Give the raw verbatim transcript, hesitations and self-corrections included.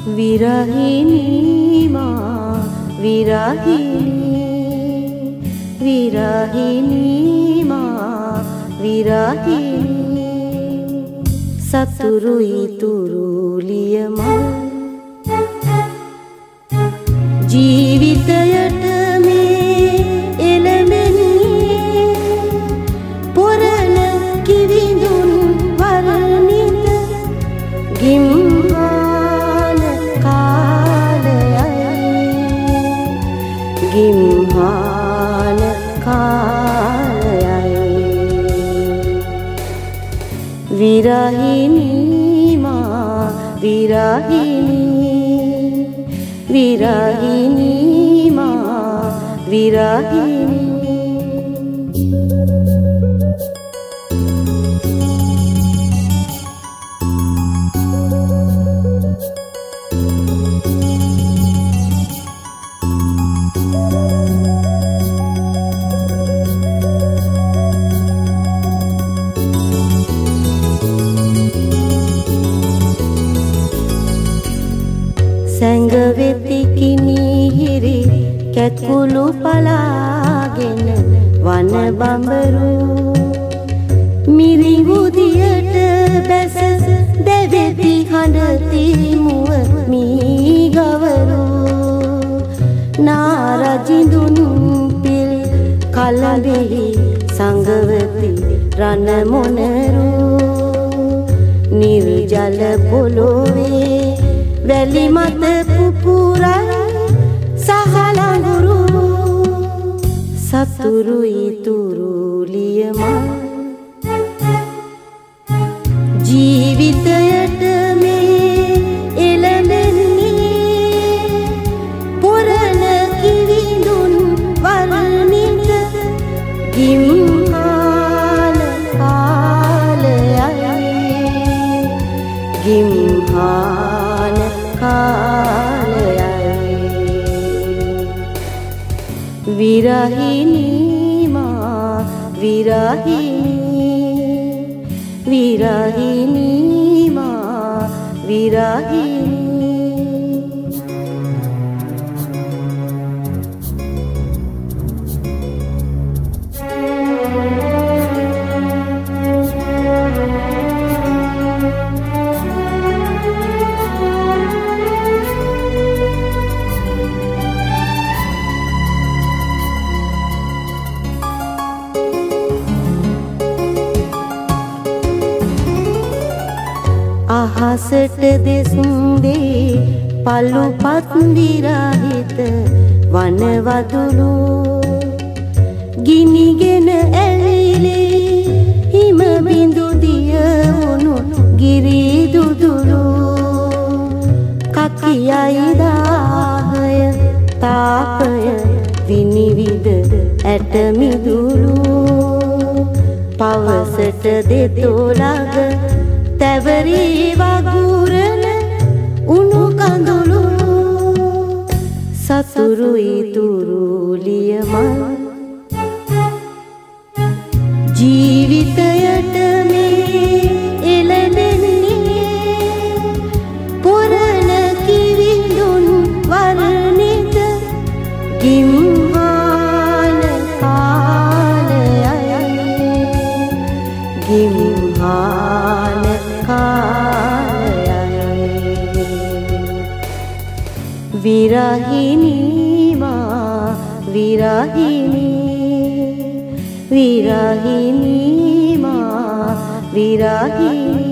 විරහිනී මා විරහිනී විරහිනී මා විරහිනී සතුරු ඉතුරු ලියමල් ජීවිතයට මේ එළඹෙන්නේ පොරණ කිවිඳුන් වරණිත ගිම්හාන කාලයයි ගිම්හාන කාලයයි විරහිනී මා විරහිනී විරහිනී මා විරහිනී සැඟවෙති කිනිහිරි කැකුළු පලාගෙන වන බඹරු මිරිඟුදියට බැස දැවෙති හඬති මුව මීගවරු නාරජිඳුන් පිල් කලඹෙහි සංගවති රණ මොනරු නිර්ජල පොළොවේ වැලි මත පුපුරයි සහලඟුරු සතුරු ඉතුරු ලියමල් ජීවිතයට මේ එළඹෙන්නේ පොරණ කිවිඳුන් වරණිත ගිම්හාන කාලයයි ගිම්හාන කාලයයි විරහිනී මා විරහිනී විරහිනී මා විරහිනී අහසට දෙස්දේ පළුපත් විරහිත වනවදුලු ගිනිගෙන ඇවිලේ හිම බිඳු දිය වුණු ගිරි දුදුලු කකියයි දාහය තාපය විනිවිද ඇට මිදුලු පවසට දෙතොලග තැවරී වගුරන උණු කඳුළු සතුරු ඉතුරු ලියමල් ජීවිතයට මේ එළඹෙන්නේ පොරණ කිවිඳුන් වරණිත ගිම්හාන කාලයයි ගිම්හාන විරහිනී මා විරහිනී විරහිනී මා විරහිනී